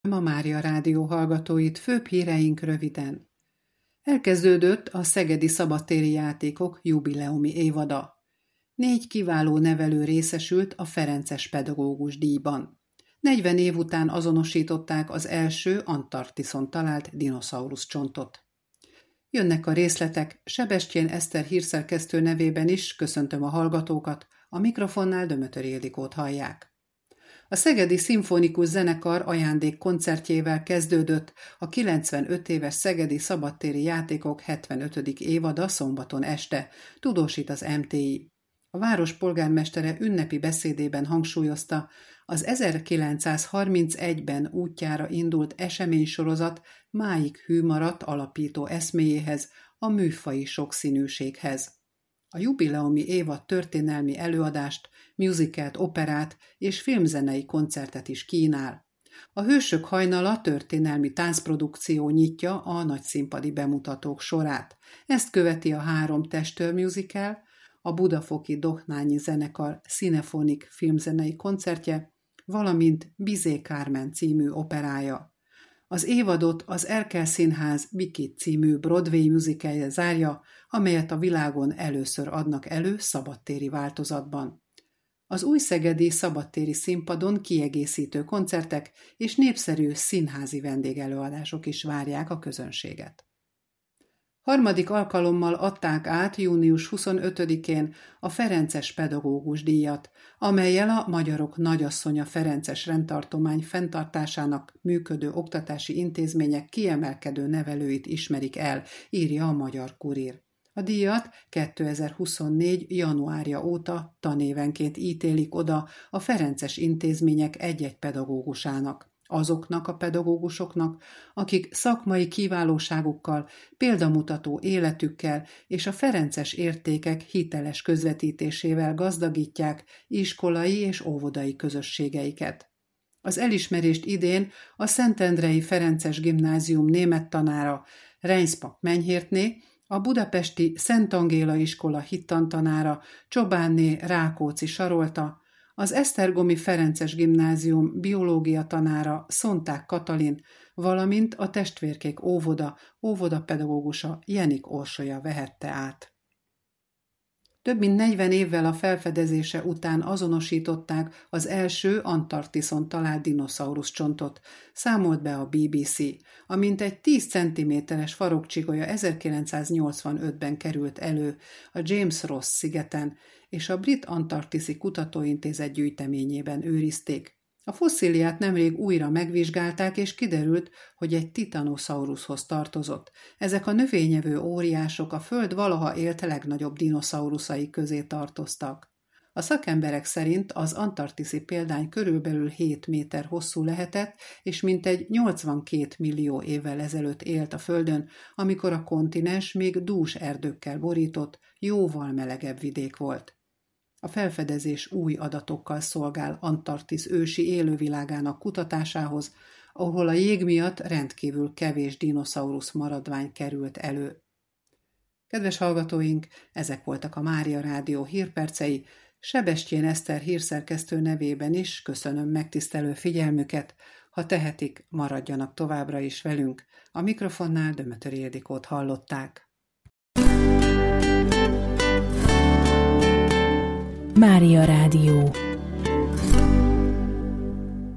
A Mária Rádió hallgatóit, főbb híreink röviden. Elkezdődött a Szegedi Szabadtéri Játékok jubileumi évada. 4 kiváló nevelő részesült a Ferences Pedagógus díjban. 40 év után azonosították az első Antarktiszon talált dinoszaurusz csontot. Jönnek a részletek, Sebestyén Eszter hírszerkesztő nevében is köszöntöm a hallgatókat, a mikrofonnál Dömötöri Ildikót hallják. A Szegedi Szimfonikus Zenekar ajándékkoncertjével kezdődött a 95 éves Szegedi Szabadtéri Játékok 75. évada szombaton este, tudósít az MTI. A város polgármestere ünnepi beszédében hangsúlyozta, az 1931-ben útjára indult eseménysorozat máig hű maradt alapító eszméjéhez, a műfaji sokszínűséghez. A jubileumi évad történelmi előadást, musicalt, operát és filmzenei koncertet is kínál. A Hősök hajnala történelmi táncprodukció nyitja a nagyszínpadi bemutatók sorát. Ezt követi a 3 testőr musical, a Budafoki Dohnányi Zenekar Cinefonik filmzenei koncertje, valamint Bizé Kármen című operája. Az évadot az Erkel Színház Vikit című Broadway musicalje zárja, amelyet a világon először adnak elő szabadtéri változatban. Az újszegedi szabadtéri színpadon kiegészítő koncertek és népszerű színházi vendégelőadások is várják a közönséget. Harmadik alkalommal adták át június 25-én a Ferences Pedagógus díjat, amellyel a Magyarok Nagyasszonya Ferences rendtartomány fenntartásának működő oktatási intézmények kiemelkedő nevelőit ismerik el, írja a Magyar Kurír. A díjat 2024. januárja óta tanévenként ítélik oda a ferences intézmények egy-egy pedagógusának. Azoknak a pedagógusoknak, akik szakmai kiválóságukkal, példamutató életükkel és a ferences értékek hiteles közvetítésével gazdagítják iskolai és óvodai közösségeiket. Az elismerést idén a Szentendrei Ferences Gimnázium német tanára Reinspak Menyhértné, a budapesti Szent Angéla iskola hittantanára Csobánné Rákóczi Sarolta, az Esztergomi Ferences Gimnázium biológia tanára Szonták Katalin, valamint a testvérkék óvodapedagógusa Jenik Orsolya vehette át. Több mint 40 évvel a felfedezése után azonosították az első Antarktiszon talált dinoszaurusz csontot, számolt be a BBC, a mintegy 10 cm-es farokcsigolya 1985-ben került elő a James Ross szigeten, és a Brit Antarktiszi Kutatóintézet gyűjteményében őrizték. A fosszíliát nemrég újra megvizsgálták, és kiderült, hogy egy Titanosaurushoz tartozott. Ezek a növényevő óriások a Föld valaha élt legnagyobb dinoszauruszai közé tartoztak. A szakemberek szerint az antarktiszi példány körülbelül 7 méter hosszú lehetett, és mintegy 82 millió évvel ezelőtt élt a Földön, amikor a kontinens még dús erdőkkel borított, jóval melegebb vidék volt. A felfedezés új adatokkal szolgál Antarktisz ősi élővilágának kutatásához, ahol a jég miatt rendkívül kevés dinoszaurusz maradvány került elő. Kedves hallgatóink, ezek voltak a Mária Rádió hírpercei. Sebestyén Eszter hírszerkesztő nevében is köszönöm megtisztelő figyelmüket. Ha tehetik, maradjanak továbbra is velünk. A mikrofonnál Dömötöri Ildikót hallották. Mária Rádió.